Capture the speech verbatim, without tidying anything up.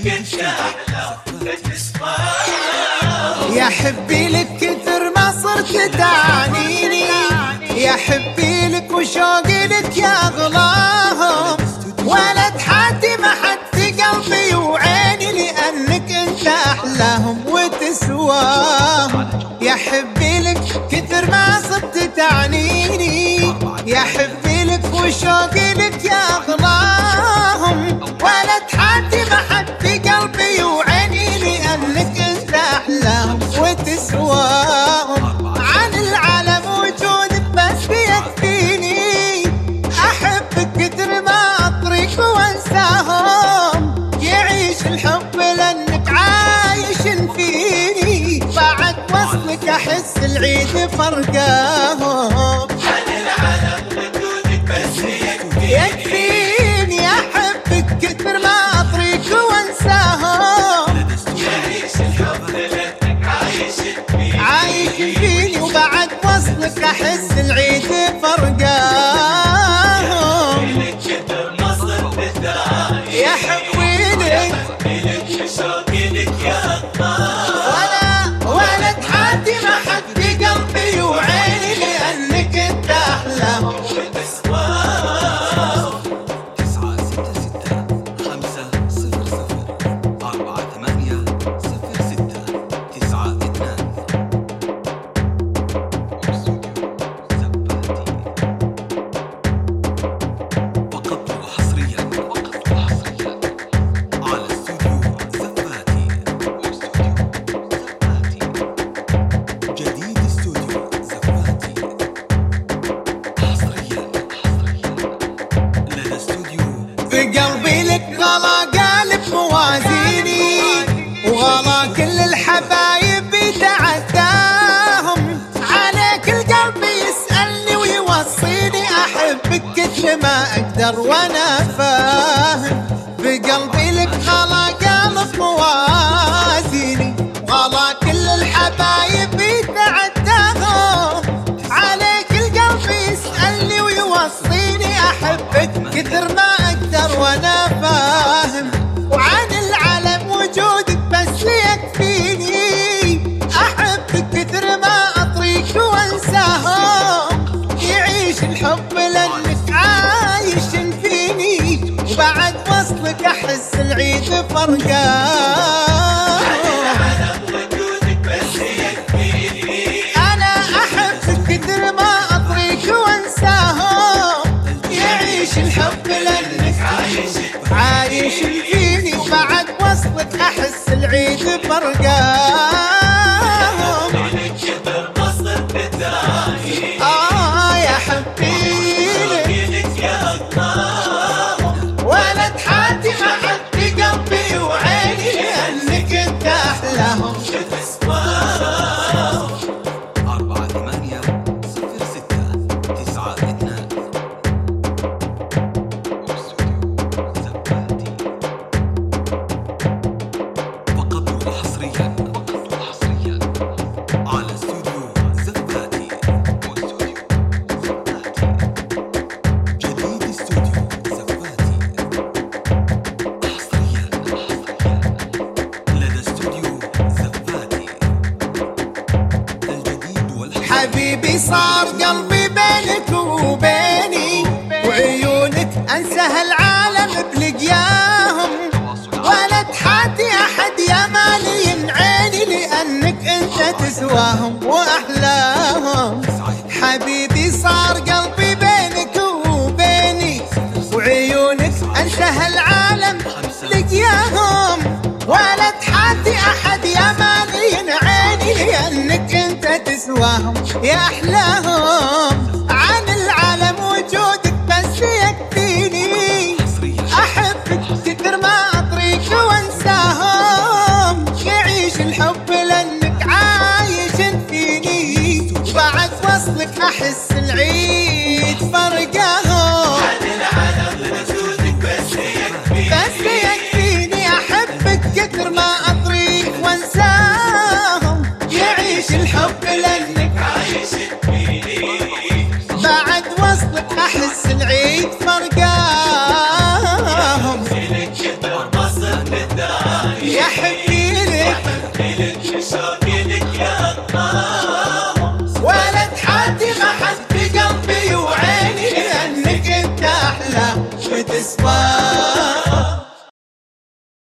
لك انت احلى تسمع. يا حبي لك كثر ما صرت تعنيني، يا حبي لك وشوقي لك يا غلاهم، ولد حاتي ما حد في قلبي وعيني، لأنك انت أحلاهم وتسواهم. يا حبي لك كثر ما صرت تعنيني، يا حبي لك وشوقي لك يا غلاهم، ولد حاتي ما حد في قلبي وعيني، لأنك انت أحلاهم وتسواهم. عن العالم وجودك بس يكفيني، أحبك كثر ما أطريق وانساهم، يعيش الحب لأنك عايش فيني، بعد وصلك أحس العيد فرقاهم. عن العالم وجودك بس يكفيني، يكفيني أحبك كثر ما أطريق وانساهم، يعيش الحب لأنك عايش فيني، عايش فيني، وبعد وصلك أحس العيد فرقاهم. لك كثر ما صرت تداعي، يا حبيبي لك شوقي لك يا الله، ولا ولد حاتي ما حد في قلبي وعيني، لأنك انت أحلاهم وتسمع. تسعة ستة ستة خمسة صفر صفر أربعة ثمانية صفر ستة تسعة اثنان. فقط وحصريا فقط وحصريا على استوديو زفاتي. واستوديو زفاتي جديد، استوديو زفاتي حصريا حصريا لدى استوديو. في قلبي لك غلا قالب موازيني، وغلا كل الحبايب تعداهم، عليك القلب يسألني ويوصيني، أحبك كثر ما أقدر وأنا فاهم. بقلبي لك غلا قالب موازيني، وغلا كل الحبايب تعداهم، عليك القلب يسألني ويوصيني، أحبك كثر ما أقدر وأنا فاهم. وعن العالم وجودك بس يكفيني، أحبك كثر ما أطريق وانساهم، يعيش الحب لأنك عايش فيني، وبعد وصلك أحس العيد فرقاهم. العالم وجودك بس يكفيني، أنا أحبك كثر ما أطريق وانساهم، يعيش الحب لأنك عايش عايش فيني، وبعد وصلك أحس العيد فرقاهم. لك كثر ما صرت تداعي، آه يا حبيبي لك يا الله، ولد حاتي ما حد في قلبي وعيني، لأنك انت أحلاهم وتسمع. أربعة ثمانية صفر ستة تسعة اثنان. واستوديو زفاتي فقط وحصريا فقط وحصريا على استوديو زفاتي. واستوديو زفاتي جديد، استوديو زفاتي حصريا حصريا لدى استوديو زفاتي الجديد والحصري. حبيبي صار قلبي بينك وبيني، وعيونك أنسى العالم بلقياهم، ولد حاتي أحد يا مالي عيني، لأنك أنت تسواهم وأحلاهم. حبيبي صار قلبي بينك وبيني، وعيونك أنسى العالم لقياهم، ولد حاتي أحد يا مالي عيني، لأنك أنت تسواهم يا أحلاهم. عن العالم وجودك بس يكفيني، أحبك كثر ما أطريق وانساهم، يعيش الحب لأنك عايش فيني، بعد وصلك أحس العيد فرقاهم. عن العالم وجودك بس يكفيني، بس يكفيني، أحبك كثر ما أطريق وانساهم، يعيش الحب لأنك عايش فيني، يا حبي لك شوقي لك يا الله ولا تحدي ما حد